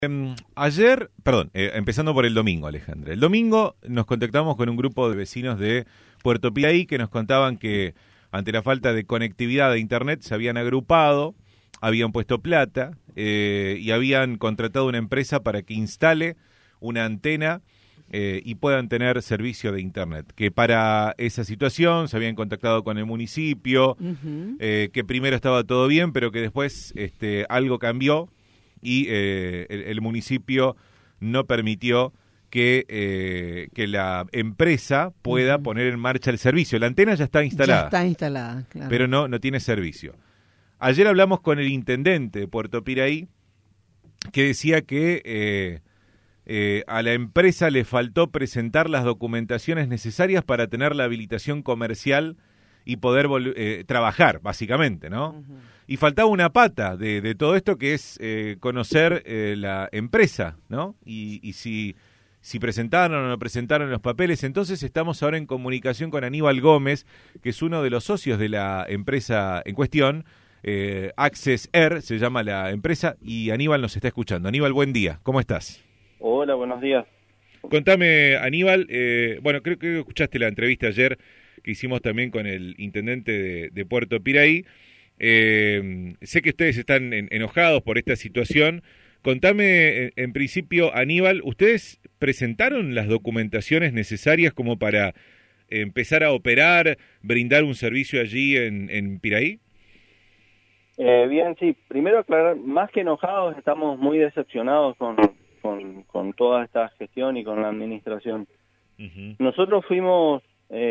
Empezando por el domingo, Alejandra. El domingo nos contactamos con un grupo de vecinos de Puerto Piraí que nos contaban que ante la falta de conectividad de internet se habían agrupado, habían puesto plata y habían contratado una empresa para que instale una antena y puedan tener servicio de internet. Que para esa situación se habían contactado con el municipio, que primero estaba todo bien, pero que después algo cambió. Y el municipio no permitió que la empresa pueda poner en marcha el servicio. La antena ya está instalada. Ya está instalada, claro. Pero no tiene servicio. Ayer hablamos con el intendente de Puerto Piraí, que decía que a la empresa le faltó presentar las documentaciones necesarias para tener la habilitación comercial y poder trabajar, básicamente, ¿no? Y faltaba una pata de todo esto, que es conocer la empresa, ¿no? Y si presentaron o no presentaron los papeles. Entonces estamos ahora en comunicación con Aníbal Gómez, que es uno de los socios de la empresa en cuestión, Access Air se llama la empresa, y Aníbal nos está escuchando. Aníbal, buen día, ¿cómo estás? Hola, buenos días. Contame, Aníbal, creo que escuchaste la entrevista ayer que hicimos también con el intendente de Puerto Piraí. Sé que ustedes están enojados por esta situación. Contame, en principio, Aníbal, ¿ustedes presentaron las documentaciones necesarias como para empezar a operar, brindar un servicio allí en Piraí? Bien, sí. Primero aclarar, más que enojados, estamos muy decepcionados con toda esta gestión y con la administración. Nosotros fuimos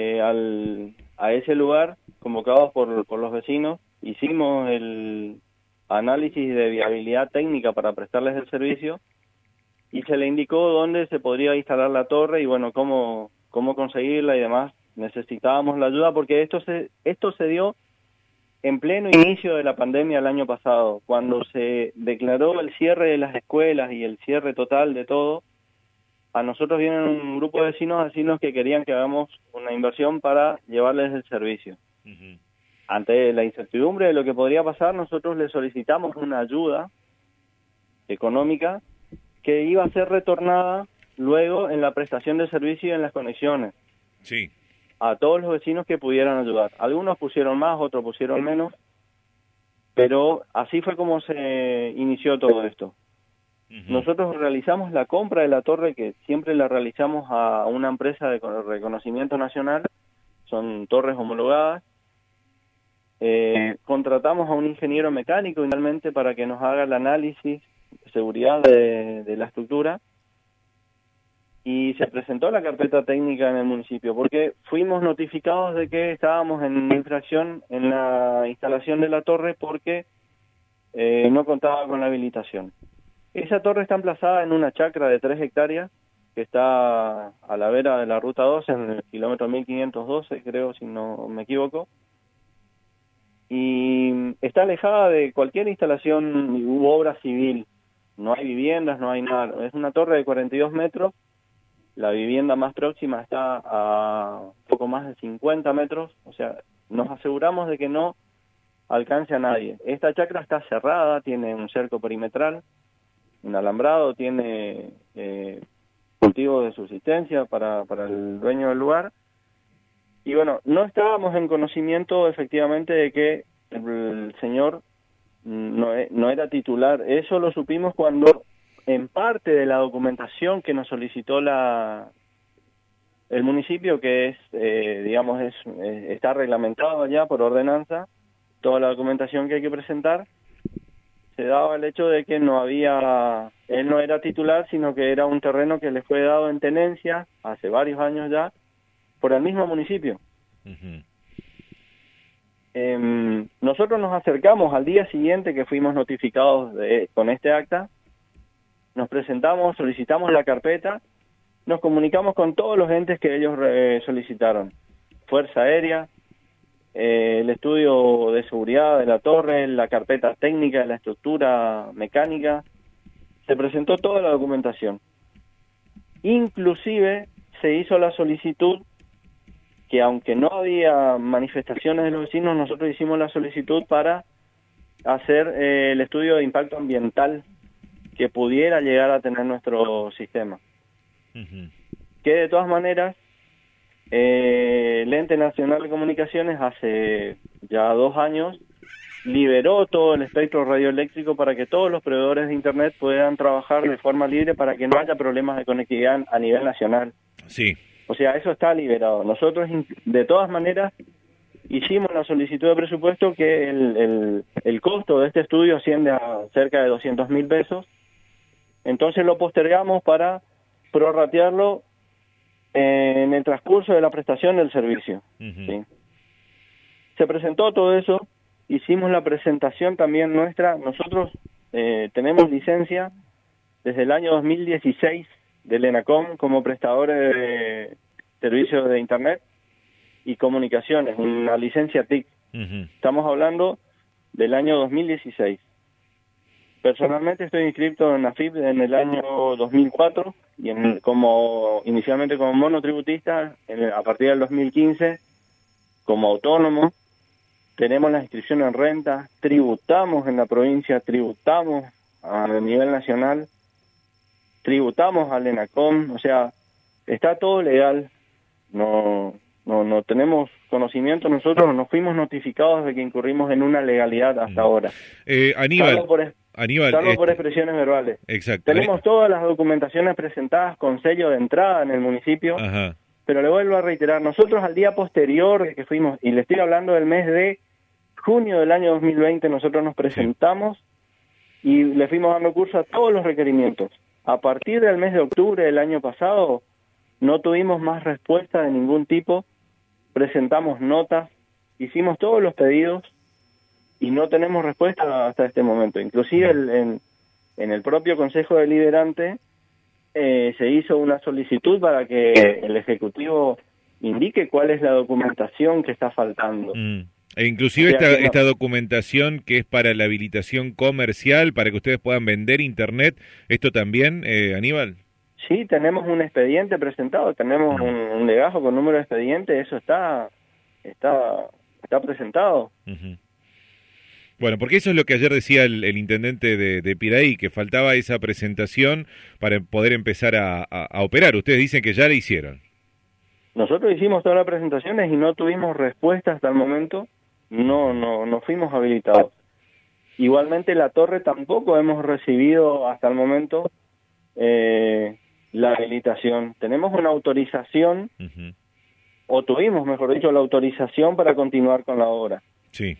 a ese lugar convocados por los vecinos, hicimos el análisis de viabilidad técnica para prestarles el servicio y se le indicó dónde se podría instalar la torre y bueno, cómo conseguirla y demás. Necesitábamos la ayuda porque esto se dio en pleno inicio de la pandemia el año pasado, cuando se declaró el cierre de las escuelas y el cierre total de todo. A nosotros vienen un grupo de vecinos a decirnos que querían que hagamos una inversión para llevarles el servicio. Ante la incertidumbre de lo que podría pasar, nosotros le solicitamos una ayuda económica que iba a ser retornada luego en la prestación de servicio y en las conexiones. Sí. A todos los vecinos que pudieran ayudar. Algunos pusieron más, otros pusieron menos, pero así fue como se inició todo esto. Nosotros realizamos la compra de la torre, que siempre la realizamos a una empresa de reconocimiento nacional, son torres homologadas. Contratamos a un ingeniero mecánico finalmente para que nos haga el análisis de seguridad de la estructura y se presentó la carpeta técnica en el municipio porque fuimos notificados de que estábamos en infracción en la instalación de la torre porque no contaba con la habilitación. Esa torre está emplazada en una chacra de 3 hectáreas que está a la vera de la ruta 2 en el kilómetro 1512, creo, si no me equivoco. Y está alejada de cualquier instalación u obra civil. No hay viviendas, no hay nada. Es una torre de 42 metros. La vivienda más próxima está a poco más de 50 metros. O sea, nos aseguramos de que no alcance a nadie. Esta chacra está cerrada, tiene un cerco perimetral, un alambrado, tiene cultivos de subsistencia para el dueño del lugar. Y bueno, no estábamos en conocimiento efectivamente de que el señor no era titular. Eso lo supimos cuando en parte de la documentación que nos solicitó el municipio, que es, está reglamentado ya por ordenanza, toda la documentación que hay que presentar, se daba el hecho de que él no era titular, sino que era un terreno que le fue dado en tenencia hace varios años ya por el mismo municipio. Nosotros nos acercamos al día siguiente que fuimos notificados con este acta, nos presentamos, solicitamos la carpeta, nos comunicamos con todos los entes que ellos solicitaron, Fuerza Aérea, el estudio de seguridad de la torre, la carpeta técnica de la estructura mecánica, se presentó toda la documentación. Inclusive se hizo la solicitud, que aunque no había manifestaciones de los vecinos, nosotros hicimos la solicitud para hacer el estudio de impacto ambiental que pudiera llegar a tener nuestro sistema. Que de todas maneras, el Ente Nacional de Comunicaciones hace ya 2 años liberó todo el espectro radioeléctrico para que todos los proveedores de Internet puedan trabajar de forma libre para que no haya problemas de conectividad a nivel nacional. Sí. O sea, eso está liberado. Nosotros, de todas maneras, hicimos la solicitud de presupuesto que el costo de este estudio asciende a cerca de 200.000 pesos. Entonces lo postergamos para prorratearlo en el transcurso de la prestación del servicio. ¿Sí? Se presentó todo eso, hicimos la presentación también nuestra. Nosotros tenemos licencia desde el año 2016 del ENACOM como prestadores de servicios de Internet y comunicaciones, una licencia TIC. Estamos hablando del año 2016. Personalmente estoy inscrito en AFIP en el año 2004 y inicialmente como monotributista a partir del 2015 como autónomo. Tenemos la inscripción en renta, tributamos en la provincia, tributamos a nivel nacional, tributamos al ENACOM, o sea, está todo legal. No tenemos conocimiento, nosotros no fuimos notificados de que incurrimos en una legalidad hasta ahora. Aníbal, salvo por expresiones verbales. Exacto. Tenemos todas las documentaciones presentadas con sello de entrada en el municipio, pero le vuelvo a reiterar, nosotros al día posterior de que fuimos, y le estoy hablando del mes de junio del año 2020, nosotros nos presentamos y le fuimos dando curso a todos los requerimientos. A partir del mes de octubre del año pasado, no tuvimos más respuesta de ningún tipo, presentamos notas, hicimos todos los pedidos y no tenemos respuesta hasta este momento. Inclusive en el propio Consejo Deliberante se hizo una solicitud para que el Ejecutivo indique cuál es la documentación que está faltando. E inclusive esta documentación que es para la habilitación comercial, para que ustedes puedan vender Internet, ¿esto también, Aníbal? Sí, tenemos un expediente presentado, tenemos un legajo con número de expediente, eso está presentado. Bueno, porque eso es lo que ayer decía el intendente de Piraí, que faltaba esa presentación para poder empezar a operar. Ustedes dicen que ya la hicieron. Nosotros hicimos todas las presentaciones y no tuvimos respuesta hasta el momento, no fuimos habilitados. Igualmente la torre tampoco hemos recibido hasta el momento la habilitación. Tenemos una autorización, o tuvimos, mejor dicho, la autorización para continuar con la obra. Sí.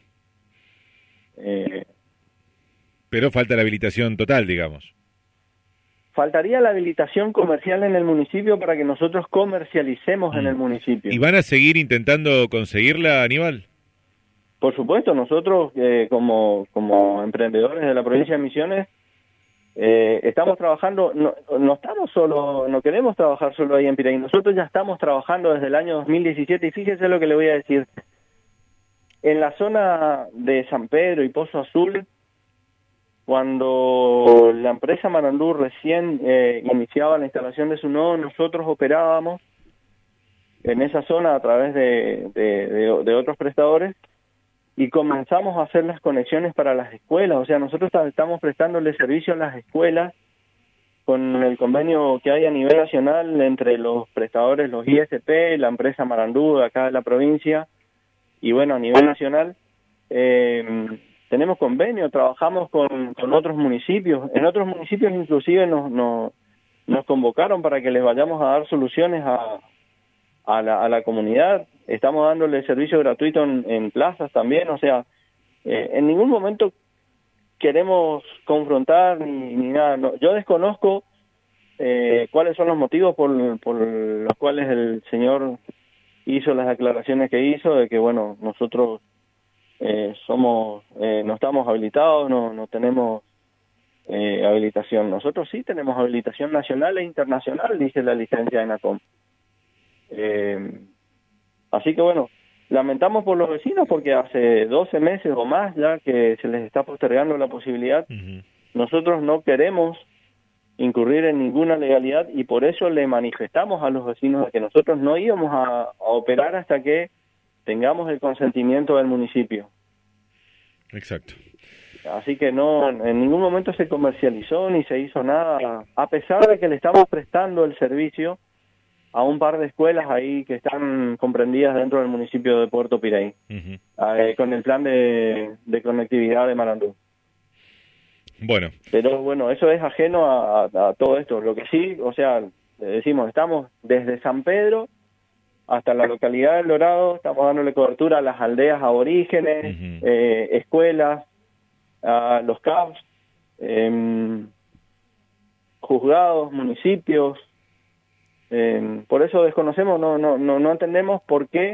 Pero falta la habilitación total, digamos. Faltaría la habilitación comercial en el municipio para que nosotros comercialicemos en el municipio. ¿Y van a seguir intentando conseguirla, Aníbal? Por supuesto, nosotros como emprendedores de la provincia de Misiones estamos trabajando, no estamos solo, no queremos trabajar solo ahí en Piraí, nosotros ya estamos trabajando desde el año 2017 y fíjese lo que le voy a decir. En la zona de San Pedro y Pozo Azul, cuando la empresa Marandú recién iniciaba la instalación de su nodo, nosotros operábamos en esa zona a través de otros prestadores y comenzamos a hacer las conexiones para las escuelas. O sea, nosotros estamos prestándole servicio a las escuelas con el convenio que hay a nivel nacional entre los prestadores, los ISP, la empresa Marandú de acá de la provincia, y bueno, a nivel nacional tenemos convenio, trabajamos con otros municipios. En otros municipios inclusive nos convocaron para que les vayamos a dar soluciones a la comunidad. Estamos dándole servicio gratuito en plazas también. O sea, en ningún momento queremos confrontar ni nada. No, yo desconozco cuáles son los motivos por los cuales el señor hizo las declaraciones que hizo, de que bueno, nosotros no estamos habilitados, no tenemos habilitación. Nosotros sí tenemos habilitación nacional e internacional, dice la licencia de ENACOM. Así que bueno, lamentamos por los vecinos porque hace 12 meses o más ya que se les está postergando la posibilidad. Nosotros no queremos incurrir en ninguna legalidad y por eso le manifestamos a los vecinos de que nosotros no íbamos a operar hasta que tengamos el consentimiento del municipio. Exacto. Así que no, en ningún momento se comercializó ni se hizo nada, a pesar de que le estamos prestando el servicio a un par de escuelas ahí que están comprendidas dentro del municipio de Puerto Piraí, con el plan de conectividad de Marandú. Bueno. Pero bueno, eso es ajeno a todo esto. Lo que sí, o sea, decimos, estamos desde San Pedro hasta la localidad del Dorado, estamos dándole cobertura a las aldeas aborígenes, escuelas, a los CAPs, juzgados, municipios. Por eso desconocemos, no entendemos por qué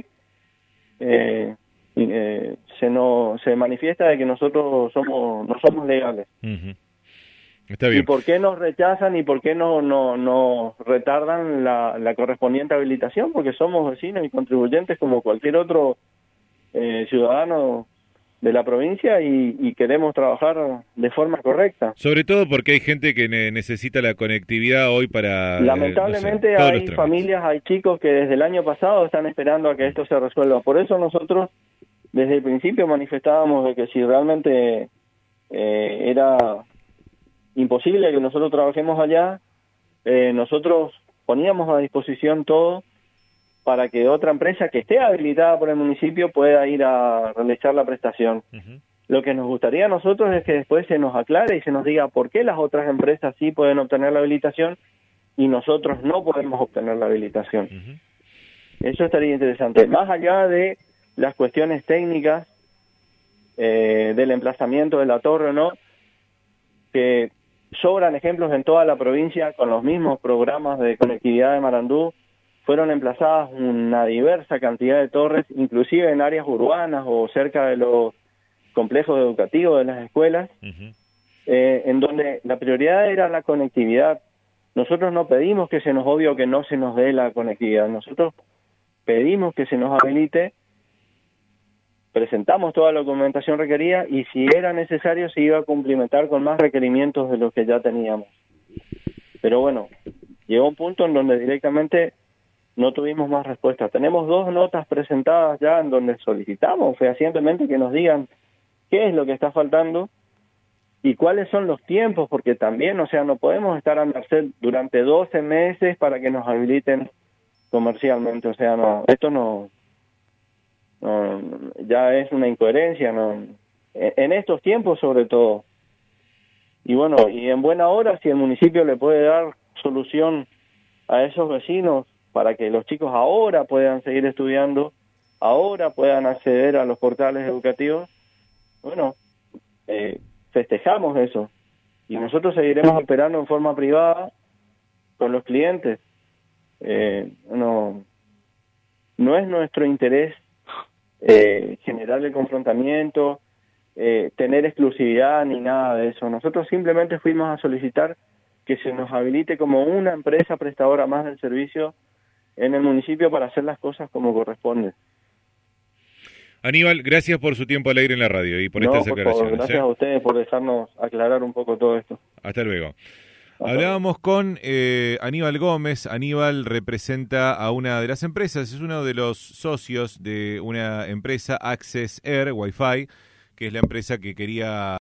se manifiesta de que nosotros no somos legales. Está bien. ¿Y por qué nos rechazan y por qué nos retardan la correspondiente habilitación? Porque somos vecinos y contribuyentes como cualquier otro ciudadano de la provincia y queremos trabajar de forma correcta. Sobre todo porque hay gente que necesita la conectividad hoy para... Lamentablemente no sé, hay familias, hay chicos que desde el año pasado están esperando a que esto se resuelva. Por eso nosotros desde el principio manifestábamos de que si realmente era imposible que nosotros trabajemos allá, nosotros poníamos a disposición todo para que otra empresa que esté habilitada por el municipio pueda ir a realizar la prestación. Lo que nos gustaría a nosotros es que después se nos aclare y se nos diga por qué las otras empresas sí pueden obtener la habilitación y nosotros no podemos obtener la habilitación. Eso estaría interesante. Más allá de las cuestiones técnicas del emplazamiento de la torre, ¿no? Que sobran ejemplos en toda la provincia con los mismos programas de conectividad de Marandú. Fueron emplazadas una diversa cantidad de torres, inclusive en áreas urbanas o cerca de los complejos educativos de las escuelas, en donde la prioridad era la conectividad. Nosotros no pedimos que se nos obvie o que no se nos dé la conectividad. Nosotros pedimos que se nos habilite, presentamos toda la documentación requerida y si era necesario se iba a cumplimentar con más requerimientos de los que ya teníamos. Pero bueno, llegó un punto en donde directamente no tuvimos más respuesta. Tenemos 2 notas presentadas ya en donde solicitamos fehacientemente que nos digan qué es lo que está faltando y cuáles son los tiempos, porque también, o sea, no podemos estar a merced durante 12 meses para que nos habiliten comercialmente. O sea, no, esto no ya es una incoherencia, en estos tiempos sobre todo. Y bueno, y en buena hora, si el municipio le puede dar solución a esos vecinos para que los chicos ahora puedan seguir estudiando, ahora puedan acceder a los portales educativos, bueno, festejamos eso. Y nosotros seguiremos operando en forma privada con los clientes. No es nuestro interés generar el confrontamiento, tener exclusividad ni nada de eso. Nosotros simplemente fuimos a solicitar que se nos habilite como una empresa prestadora más del servicio en el municipio para hacer las cosas como corresponde. Aníbal, gracias por su tiempo al aire en la radio y por estas aclaraciones. Gracias a ustedes por dejarnos aclarar un poco todo esto. Hasta luego. Hablábamos con Aníbal Gómez. Aníbal representa a una de las empresas, es uno de los socios de una empresa, Access Air Wi-Fi, que es la empresa que quería